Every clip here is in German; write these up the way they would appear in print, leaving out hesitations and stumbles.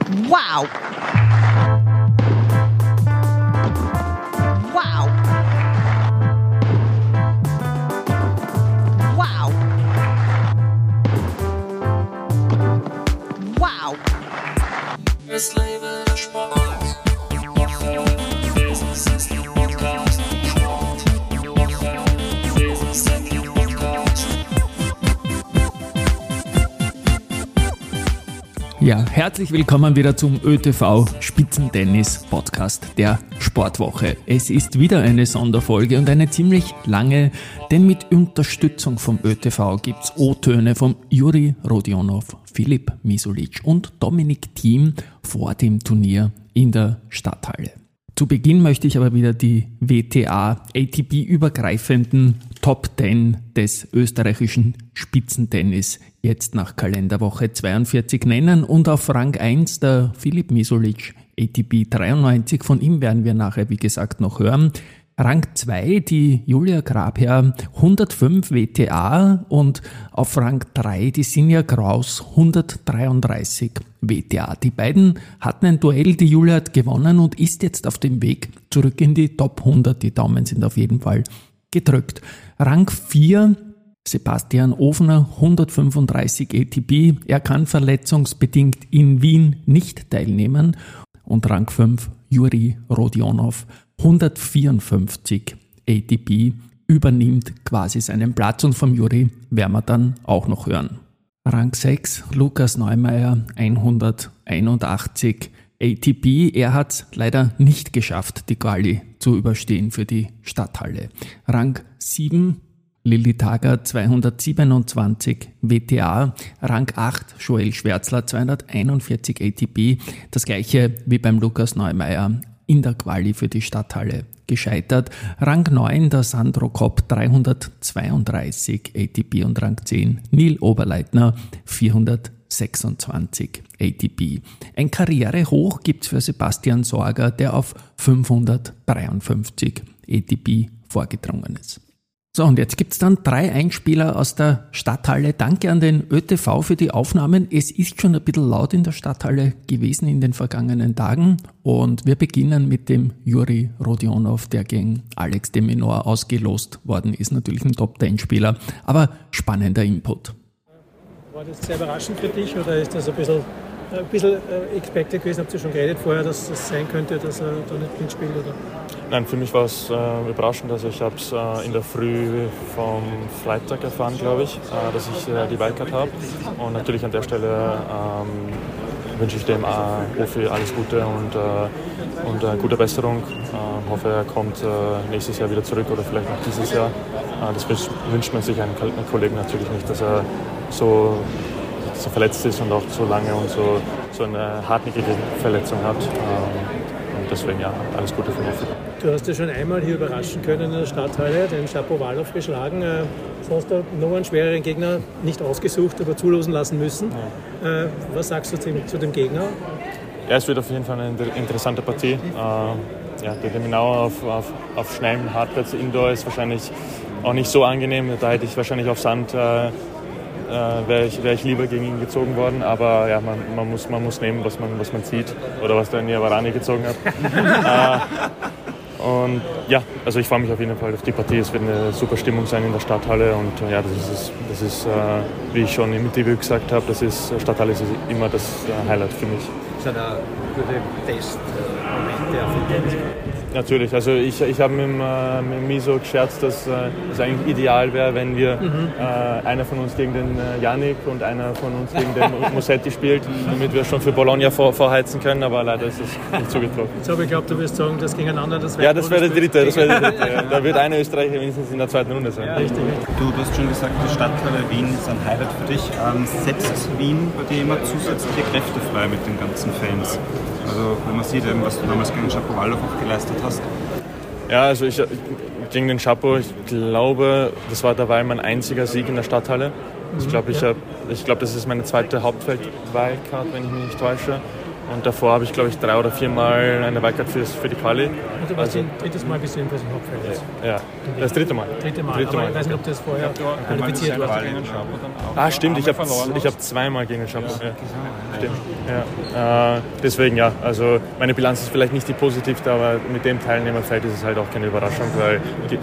Wow! Wow! Wow! Wow! Es lebe der Sport. Das ist der Podcast. Sport. Das ist der Podcast. Ja, herzlich willkommen wieder zum ÖTV Spitzentennis Podcast der Sportwoche. Es ist wieder eine Sonderfolge und eine ziemlich lange, denn mit Unterstützung vom ÖTV gibt's O-Töne von Juri Rodionov, Filip Misulic und Dominik Thiem vor dem Turnier in der Stadthalle. Zu Beginn möchte ich aber wieder die WTA ATP-übergreifenden Top 10 des österreichischen Spitzentennis jetzt nach Kalenderwoche 42 nennen und auf Rang 1 der Filip Misulic ATP 93, von ihm werden wir nachher wie gesagt noch hören. Rang 2 die Julia Grabherr 105 WTA und auf Rang 3 die Sinja Kraus 133 WTA. Die beiden hatten ein Duell, die Julia hat gewonnen und ist jetzt auf dem Weg zurück in die Top 100. Die Daumen sind auf jeden Fall gedrückt. Rang 4 Sebastian Ofner 135 ATP. Er kann verletzungsbedingt in Wien nicht teilnehmen. Und Rang 5 Juri Rodionov 154 ATP übernimmt quasi seinen Platz und vom Juri werden wir dann auch noch hören. Rang 6 Lukas Neumeier 181 ATP. Er hat es leider nicht geschafft, die Quali zu überstehen für die Stadthalle. Rang 7 Lilly Taggart 227 WTA, Rang 8 Joel Schwärzler 241 ATP, das gleiche wie beim Lukas Neumeier in der Quali für die Stadthalle gescheitert. Rang 9 der Sandro Kopp 332 ATP und Rang 10 Neil Oberleitner 426 ATP. Ein Karrierehoch gibt's für Sebastian Sorger, der auf 553 ATP vorgedrungen ist. So, und jetzt gibt's dann 3 Einspieler aus der Stadthalle. Danke an den ÖTV für die Aufnahmen. Es ist schon ein bisschen laut in der Stadthalle gewesen in den vergangenen Tagen. Und wir beginnen mit dem Juri Rodionov, der gegen Alex de Minaur ausgelost worden ist. Natürlich ein Top-10-Spieler, aber spannender Input. War das sehr überraschend für dich oder ist das ein bisschen expected gewesen? Habt ihr schon geredet vorher, dass es sein könnte, dass er da nicht mitspielt? Oder? Nein, für mich war es überraschend. Also ich habe es in der Früh vom Freitag erfahren, glaube ich, dass ich die Wildcard habe. Und natürlich an der Stelle wünsche ich dem Ofi alles Gute und gute Besserung. Hoffe, er kommt nächstes Jahr wieder zurück oder vielleicht noch dieses Jahr. Das wünscht man sich einem Kollegen natürlich nicht, dass er so verletzt ist und auch so lange und so eine hartnäckige Verletzung hat. Und deswegen ja, alles Gute für mich. Du hast ja schon einmal hier überraschen können in der Stadthalle, den Shapovalov geschlagen. Sonst hast du noch einen schwereren Gegner nicht ausgesucht, aber zulosen lassen müssen. Ja. Was sagst du zu dem Gegner? Ja, es wird auf jeden Fall eine interessante Partie. Der Minaur auf schnellem Hartplatz Indoor ist wahrscheinlich auch nicht so angenehm. Da hätte ich wahrscheinlich auf Sand wäre ich lieber gegen ihn gezogen worden, aber ja, man muss nehmen, was man sieht oder was der Niavarani gezogen hat. Und ja, also ich freue mich auf jeden Fall auf die Partie. Es wird eine super Stimmung sein in der Stadthalle und ja, das ist wie ich schon im Debüt gesagt habe, Stadthalle ist immer das Highlight für mich. Das ist ein guter Testmoment auf den Tennis. Natürlich, also ich habe mit Miso gescherzt, dass es eigentlich ideal wäre, wenn wir einer von uns gegen den Yannick und einer von uns gegen den Musetti spielt, damit wir schon für Bologna vorheizen können, aber leider ist es nicht zugetroffen. Jetzt habe ich geglaubt, du wirst sagen, das gegeneinander, das wäre ja, das wäre der dritte. Ja. Da wird eine Österreicher mindestens in der zweiten Runde sein. Ja, richtig. Du hast schon gesagt, die Stadthalle Wien ist ein Highlight für dich. Setzt Wien bei dir immer zusätzliche Kräfte frei mit den ganzen Fans? Also wenn man sieht, was du damals gegen Shapovalov auch geleistet hast. Ja, also gegen den Chapo, ich glaube, das war dabei mein einziger Sieg in der Stadthalle. Ich glaube, das ist meine zweite Hauptfeld-Wildcard, wenn ich mich nicht täusche. Und davor habe ich, glaube ich, 3 oder 4 Mal eine Wildcard für die Quali. Und du warst drittes Mal bist du jedenfalls im Hauptfeld jetzt. Ja, das dritte Mal. Dritte Mal, aber ich weiß nicht, ob das vorher qualifiziert war. Stimmt, ich hab 2 Mal gegen den Chapeau. Ja. Stimmt. Ja. Deswegen ja, also meine Bilanz ist vielleicht nicht die positivste, aber mit dem Teilnehmerfeld ist es halt auch keine Überraschung, weil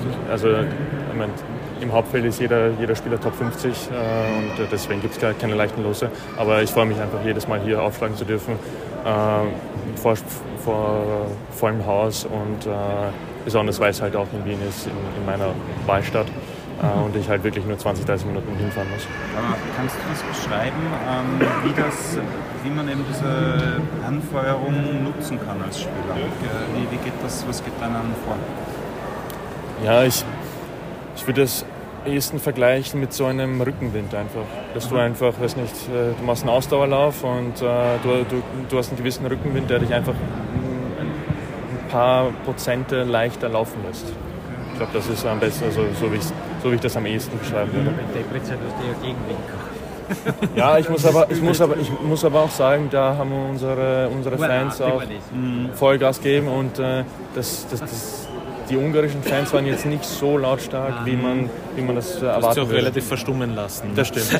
im Hauptfeld ist jeder Spieler Top 50 und deswegen gibt es keine leichten Lose. Aber ich freue mich einfach jedes Mal hier aufschlagen zu dürfen, vor vollem Haus und besonders weil es halt auch in Wien ist, in meiner Wahlstadt. Und ich halt wirklich nur 20-30 Minuten hinfahren muss. Aber kannst du das beschreiben, wie man eben diese Anfeuerung nutzen kann als Spieler? Wie geht das, was geht dann vor? Ja, ich würde das ehesten vergleichen mit so einem Rückenwind einfach. Dass du einfach, weiß nicht, du machst einen Ausdauerlauf und du hast einen gewissen Rückenwind, der dich einfach ein paar Prozente leichter laufen lässt. Ich glaube, das ist am besten, also so wie ich das am ehesten beschreiben würde. Ja, ich muss aber auch sagen, da haben unsere Fans auch Vollgas gegeben und die ungarischen Fans waren jetzt nicht so lautstark, wie man das erwarten würde. Du hast sie auch relativ verstummen lassen. Das stimmt.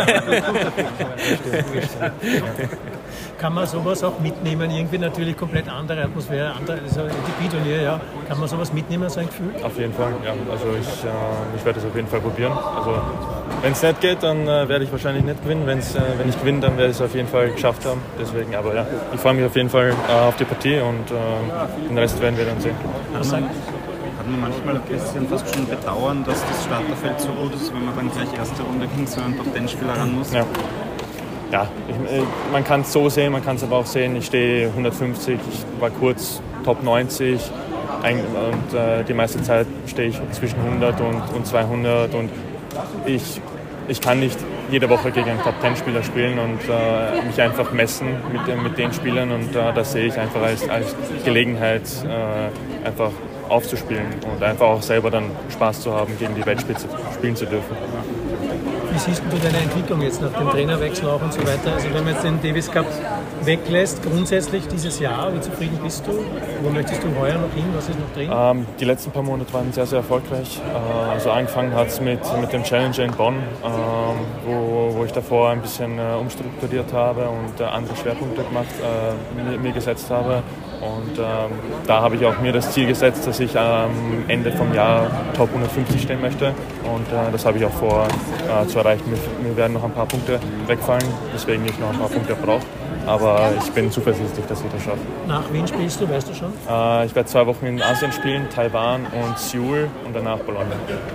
Kann man sowas auch mitnehmen? Irgendwie natürlich komplett andere Atmosphäre, also Turnier, ja. Kann man sowas mitnehmen, so ein Gefühl? Auf jeden Fall, ja. Also ich werde es auf jeden Fall probieren. Also wenn es nicht geht, dann werde ich wahrscheinlich nicht gewinnen. Wenn ich gewinne, dann werde ich es auf jeden Fall geschafft haben. Deswegen, aber ja, ich freue mich auf jeden Fall auf die Partie und den Rest werden wir dann sehen. Hat man manchmal ein bisschen fast schon bedauern, dass das Starterfeld so gut ist, wenn man dann gleich erste Runde gegen so einen Top-10-Spieler ran muss? Ja, man kann es so sehen, man kann es aber auch sehen, ich stehe 150, ich war kurz Top 90 und die meiste Zeit stehe ich zwischen 100 und 200 und ich kann nicht jede Woche gegen einen Top-10-Spieler spielen und mich einfach messen mit den Spielern und das sehe ich einfach als Gelegenheit, einfach aufzuspielen und einfach auch selber dann Spaß zu haben, gegen die Weltspitze spielen zu dürfen. Wie siehst du deine Entwicklung jetzt nach dem Trainerwechsel auch und so weiter? Also wenn man jetzt den Davis Cup weglässt, grundsätzlich dieses Jahr, wie zufrieden bist du? Wo möchtest du heuer noch hin? Was ist noch drin? Die letzten paar Monate waren sehr, sehr erfolgreich. Also angefangen hat es mit dem Challenger in Bonn, wo ich davor ein bisschen umstrukturiert habe und andere Schwerpunkte mir gesetzt habe. Und da habe ich auch mir das Ziel gesetzt, dass ich am Ende vom Jahr Top 150 stehen möchte. Und das habe ich auch vor zu erreichen. Mir werden noch ein paar Punkte wegfallen, deswegen ich noch ein paar Punkte brauche. Aber ich bin zuversichtlich, dass ich das schaffe. Nach wen spielst du, weißt du schon? Ich werde 2 Wochen in Asien spielen, Taiwan und Seoul und danach Bologna.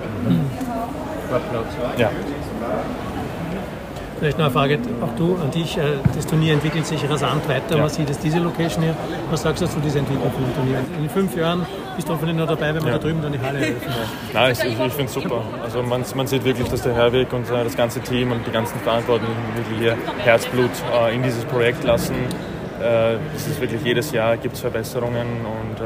Ja. Vielleicht noch eine Frage, auch du an dich. Das Turnier entwickelt sich rasant weiter. Man sieht jetzt diese Location hier. Was sagst du zu dieser Entwicklung vom Turnier? In 5 Jahren bist du hoffentlich noch dabei, wenn wir da drüben dann die Halle eröffnen. Nein, ich finde es super. Also man sieht wirklich, dass der Herwig und das ganze Team und die ganzen Verantwortlichen wirklich hier Herzblut in dieses Projekt lassen. Es ist wirklich jedes Jahr gibt es Verbesserungen und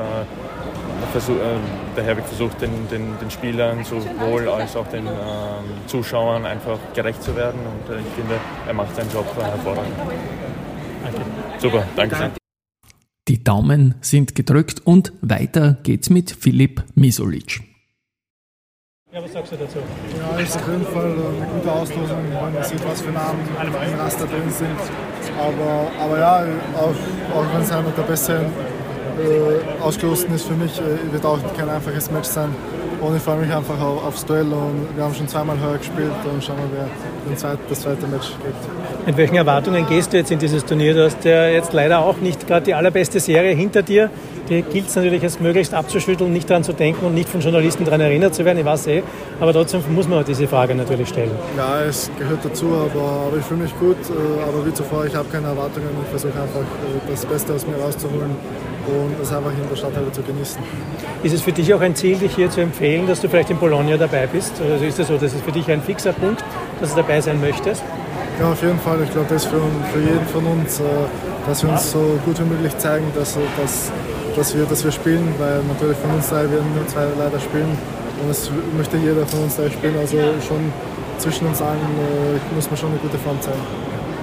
der Herwig versucht den Spielern sowohl als auch den Zuschauern einfach gerecht zu werden und ich finde, er macht seinen Job hervorragend. Danke. Super, danke sehr. Die Daumen sind gedrückt und weiter geht's mit Filip Misolic. Ja, was sagst du dazu? Ja, ist auf jeden Fall eine gute Auslosung, wenn man sieht, was für Namen im Raster drin sind. Aber ja, auch wenn es einer der besseren ausgelosten ist für mich, wird auch kein einfaches Match sein. Und ich freue mich einfach aufs Duell und wir haben schon 2-mal höher gespielt und schauen wir, wer das zweite Match gibt. Mit welchen Erwartungen gehst du jetzt in dieses Turnier? Du hast ja jetzt leider auch nicht gerade die allerbeste Serie hinter dir. Die gilt es natürlich als möglichst abzuschütteln, nicht daran zu denken und nicht von Journalisten daran erinnert zu werden, ich weiß aber trotzdem muss man diese Frage natürlich stellen. Ja, es gehört dazu, aber ich fühle mich gut, aber wie zuvor, ich habe keine Erwartungen, ich versuche einfach das Beste aus mir rauszuholen und das einfach in der Stadthalle zu genießen. Ist es für dich auch ein Ziel, dich hier zu empfehlen, dass du vielleicht in Bologna dabei bist? Also ist das so, das ist für dich ein fixer Punkt, dass du dabei sein möchtest? Ja, auf jeden Fall. Ich glaube, das ist für jeden von uns, dass wir uns so gut wie möglich zeigen, dass wir spielen, weil natürlich von uns drei werden nur 2 leider spielen und es möchte jeder von uns 3 spielen, also schon zwischen uns allen muss man schon eine gute Form zeigen. Du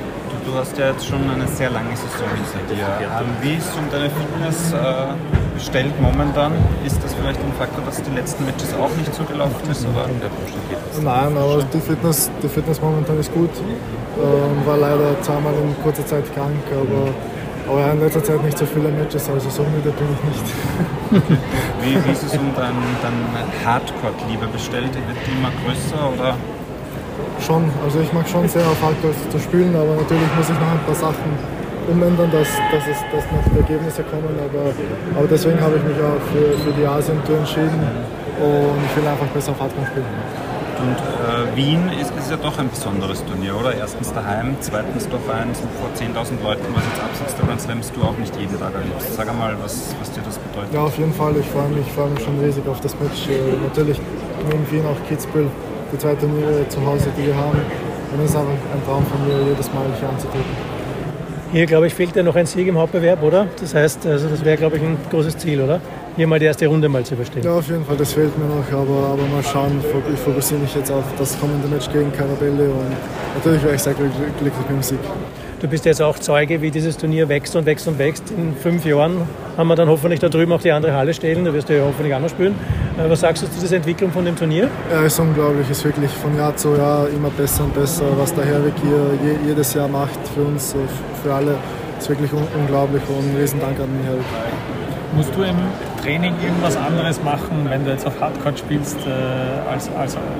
du hast ja jetzt schon eine sehr lange Saison hinter dir. Wie ist um deine Fitness bestellt momentan? Ist das vielleicht ein Faktor, dass die letzten Matches auch nicht so gelaufen ist? Oder? Nein, aber die Fitness momentan ist gut. War leider zweimal in kurzer Zeit krank, aber in letzter Zeit nicht so viele Matches, also so müde bin ich nicht. Wie ist es um deine Hardcore-Liebe bestellt? Wird die immer größer oder? Schon, also ich mag schon sehr auf Hardcore zu spielen, aber natürlich muss ich noch ein paar Sachen umändern, dass noch die Ergebnisse kommen, aber deswegen habe ich mich auch für die Asien-Tour entschieden und ich will einfach besser auf Hardcore spielen. Und Wien ist ja doch ein besonderes Turnier, oder? Erstens daheim, zweitens doch vor 10.000 Leuten, was jetzt abseits der Grand Slams du auch nicht jeden Tag erlebst. Sag einmal, was dir das bedeutet. Ja, auf jeden Fall. Ich freue mich schon riesig auf das Match. Natürlich neben Wien auch Kitzbühel, die zwei Turniere zu Hause, die wir haben. Und es ist einfach ein Traum von mir, jedes Mal hier anzutreten. Hier, glaube ich, fehlt ja noch ein Sieg im Hauptbewerb, oder? Das heißt, also das wäre, glaube ich, ein großes Ziel, oder? Hier mal die erste Runde mal zu überstehen. Ja, auf jeden Fall, das fehlt mir noch, aber mal schauen. Ich fokussiere mich jetzt auf das kommende Match gegen Carabelli und natürlich wäre ich sehr glücklich mit dem Sieg. Du bist jetzt auch Zeuge, wie dieses Turnier wächst und wächst und wächst. In 5 Jahren haben wir dann hoffentlich da drüben auch die andere Halle stehen. Da wirst du ja hoffentlich auch noch spielen. Was sagst du zu dieser Entwicklung von dem Turnier? Ja, ist unglaublich. Ist wirklich von Jahr zu Jahr immer besser und besser. Was der Herwig hier jedes Jahr macht für uns, für alle, ist wirklich unglaublich. Und einen riesen Dank an den Herwig. Musst du im Training irgendwas anderes machen, wenn du jetzt auf Hardcore spielst, als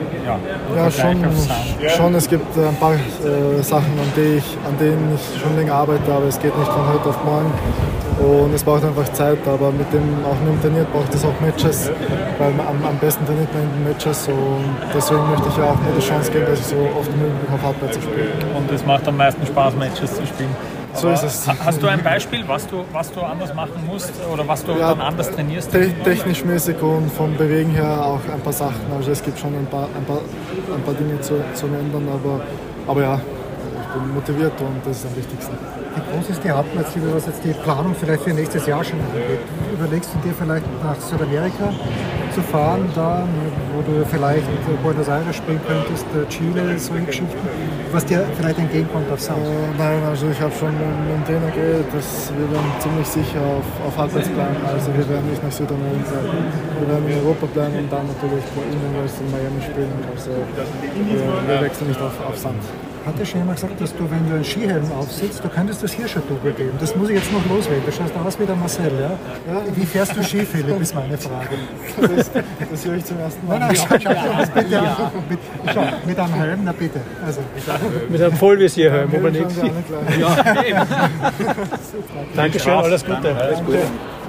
schon. Es gibt ein paar Sachen, an denen ich schon länger arbeite, aber es geht nicht von heute auf morgen. Und es braucht einfach Zeit, aber auch mit dem trainiert braucht es auch Matches, weil am besten trainiert man in den Matches. Und deswegen möchte ich ja auch mir die Chance geben, dass ich so oft wie möglich auf Hardcore zu spielen. Und es macht am meisten Spaß, Matches zu spielen. So ist es. Hast du ein Beispiel, was du anders machen musst oder was du dann anders trainierst? Technisch mäßig und vom Bewegen her auch ein paar Sachen. Also es gibt schon ein paar Dinge zu ändern, aber ja, ich bin motiviert und das ist am wichtigsten. Wie groß ist die Hauptplatzliebe, was jetzt die Planung vielleicht für nächstes Jahr schon angeht? Überlegst du dir vielleicht nach Südamerika zu fahren, da, wo du vielleicht Buenos Aires spielen könntest, Chile, solche Geschichten, was dir vielleicht entgegenkommt auf Sound? Nein, also ich habe schon mit dem Trainer geredet, dass wir werden ziemlich sicher auf Hardplatz bleiben. Also wir werden nicht nach Südamerika, wir werden in Europa bleiben und dann natürlich in Miami spielen. Also wir wechseln nicht auf Sand. Hat der schon immer gesagt, dass du, wenn du einen Skihelm aufsetzt, du könntest das Hirscher-Double geben. Das muss ich jetzt noch loswerden. Du schaust aus wie der Marcel, ja? Wie fährst du Ski, Philipp, ist meine Frage. Das höre ich zum ersten Mal. Nein, schau, mit einem Helm, na bitte. Also, mit einem Vollvisierhelm, aber nichts. Ja, eben. Dankeschön, alles Gute. Alles Gute.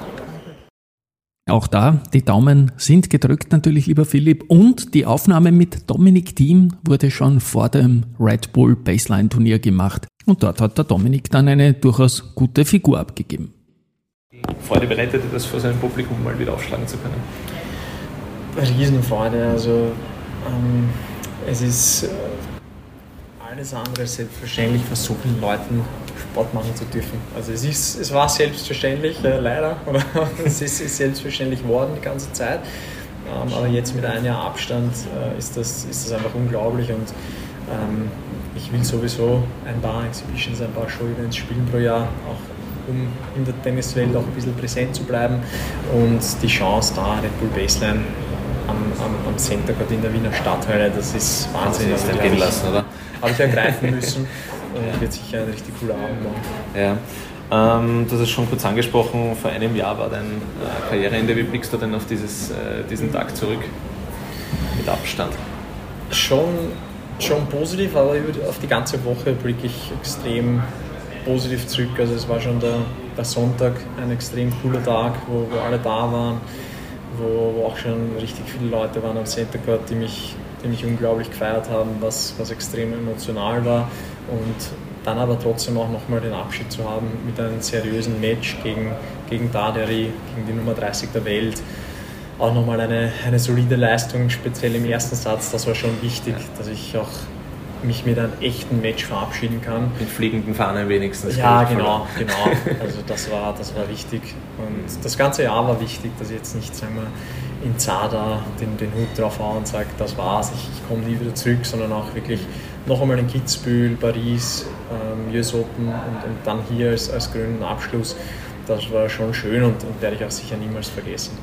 Auch da, die Daumen sind gedrückt natürlich, lieber Philipp. Und die Aufnahme mit Dominik Thiem wurde schon vor dem Red Bull Baseline Turnier gemacht. Und dort hat der Dominik dann eine durchaus gute Figur abgegeben. Freude bereitet dir das, vor seinem Publikum mal wieder aufschlagen zu können? Riesenfreude. Also es ist alles andere selbstverständlich, von so vielen Leuten Sport machen zu dürfen. Also es war selbstverständlich, leider, oder es ist selbstverständlich geworden die ganze Zeit. Aber jetzt mit einem Jahr Abstand ist das einfach unglaublich und ich will sowieso ein paar Exhibitions, ein paar Show-Events spielen pro Jahr, auch um in der Tenniswelt auch ein bisschen präsent zu bleiben und die Chance da, Red Bull Baseline am Center Court in der Wiener Stadthalle, das ist Wahnsinn. Das hast du gehen lassen, oder? Habe ich ergreifen müssen und wird sicher ein richtig cooler Abend machen. Ja. Du hast es schon kurz angesprochen, vor einem Jahr war dein Karriereende. Wie blickst du denn auf diesen Tag zurück mit Abstand? Schon positiv, aber auf die ganze Woche blicke ich extrem positiv zurück. Also es war schon der Sonntag ein extrem cooler Tag, wo alle da waren, wo auch schon richtig viele Leute waren am Center Court, die mich unglaublich gefeiert haben, was extrem emotional war. Und dann aber trotzdem auch nochmal den Abschied zu haben mit einem seriösen Match gegen Daderi, gegen die Nummer 30 der Welt. Auch nochmal eine solide Leistung, speziell im ersten Satz, das war schon wichtig, dass ich auch mich mit einem echten Match verabschieden kann. Mit fliegenden Fahnen wenigstens. Ja, genau. Also das war wichtig. Und das ganze Jahr war wichtig, dass ich jetzt nicht, sagen wir, in Zada den Hut drauf haue und sage, das war's, ich komme nie wieder zurück, sondern auch wirklich noch einmal in Kitzbühel, Paris, US Open und dann hier als grünen Abschluss. Das war schon schön und werde ich auch sicher niemals vergessen.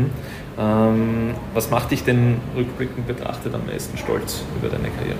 Was macht dich denn rückblickend betrachtet am meisten stolz über deine Karriere?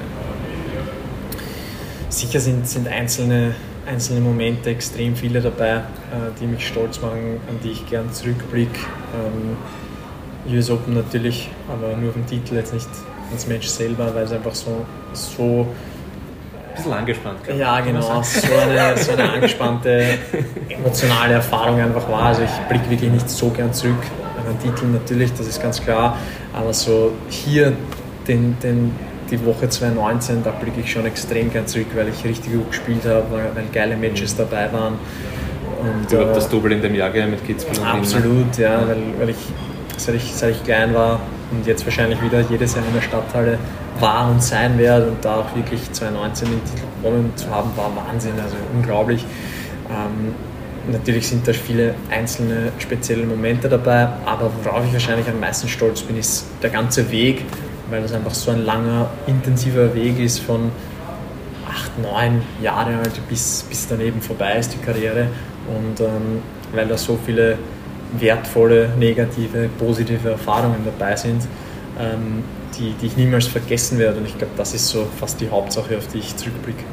Sicher sind einzelne Momente extrem viele dabei, die mich stolz machen, an die ich gern zurückblicke. US Open natürlich, aber nur auf den Titel, jetzt nicht ins Match selber, weil es einfach so ein bisschen angespannt, glaube ich. Ja, genau, so eine angespannte, emotionale Erfahrung einfach war. Also ich blicke wirklich nicht so gern zurück an den Titel natürlich, das ist ganz klar, aber so hier die Woche 2019, da blicke ich schon extrem gern zurück, weil ich richtig gut gespielt habe, weil geile Matches dabei waren. Und du habt das Double in dem Jahr mit Kitzbühel und Wien. Absolut, ja, weil ich seit ich klein war und jetzt wahrscheinlich wieder jedes Jahr in der Stadthalle war und sein werde und da auch wirklich 2019 den Titel gewonnen zu haben, war Wahnsinn, also unglaublich. Natürlich sind da viele einzelne spezielle Momente dabei, aber worauf ich wahrscheinlich am meisten stolz bin, ist der ganze Weg, weil das einfach so ein langer, intensiver Weg ist von 8, 9 Jahre halt bis daneben vorbei ist die Karriere und weil da so viele wertvolle, negative, positive Erfahrungen dabei sind, die ich niemals vergessen werde und ich glaube, das ist so fast die Hauptsache, auf die ich zurückblicke.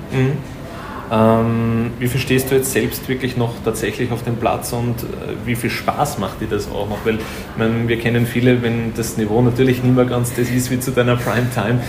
Wie viel stehst du jetzt selbst wirklich noch tatsächlich auf dem Platz und wie viel Spaß macht dir das auch noch? Weil wir kennen viele, wenn das Niveau natürlich nicht mehr ganz das ist wie zu deiner Primetime,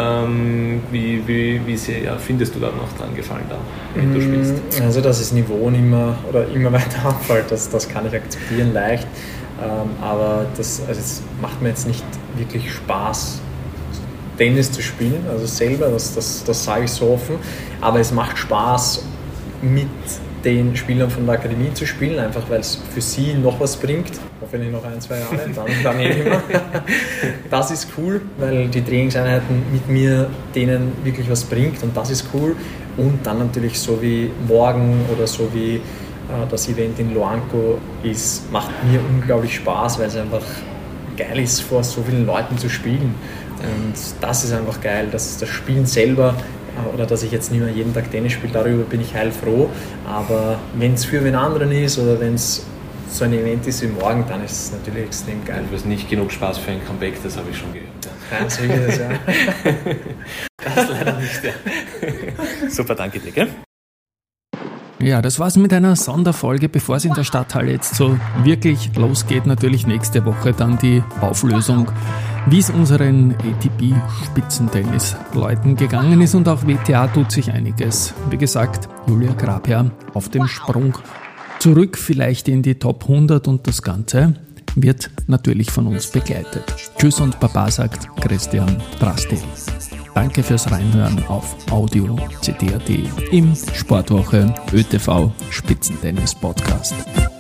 wie sehr findest du da noch dran gefallen, da, wenn du spielst? Also dass das Niveau immer weiter abfällt, das kann ich akzeptieren leicht, aber es macht mir jetzt nicht wirklich Spaß, Tennis zu spielen, also selber, das sage ich so offen, aber es macht Spaß, mit den Spielern von der Akademie zu spielen, einfach weil es für sie noch was bringt, hoffentlich noch 1, 2 Jahre, dann immer. Das ist cool, weil die Trainingseinheiten mit mir denen wirklich was bringt und das ist cool und dann natürlich so wie morgen oder so wie das Event in Loanco ist, macht mir unglaublich Spaß, weil es einfach geil ist, vor so vielen Leuten zu spielen. Und das ist einfach geil, dass das Spielen selber oder dass ich jetzt nicht mehr jeden Tag Tennis spiele, darüber bin ich heilfroh. Aber wenn es für wen anderen ist oder wenn es so ein Event ist wie morgen, dann ist es natürlich extrem geil. Du hast nicht genug Spaß für ein Comeback, das habe ich schon gehört. Ja, so ist es, ja. Das leider nicht, ja. Super, danke dir, gell? Ja, das war's mit einer Sonderfolge, bevor es in der Stadthalle jetzt so wirklich losgeht. Natürlich nächste Woche dann die Auflösung, wie es unseren ATP-Spitzentennis-Leuten gegangen ist. Und auch WTA tut sich einiges. Wie gesagt, Julia Grabherr auf dem Sprung zurück, vielleicht in die Top 100 und das Ganze wird natürlich von uns begleitet. Tschüss und Baba, sagt Christian Drasti. Danke fürs Reinhören auf Audio CD.at im Sportwoche ÖTV Spitzentennis Podcast.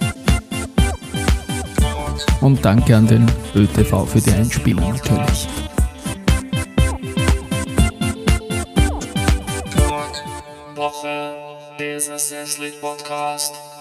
Und danke an den ÖTV für die Einspielung natürlich. Sportwoche, der Podcast.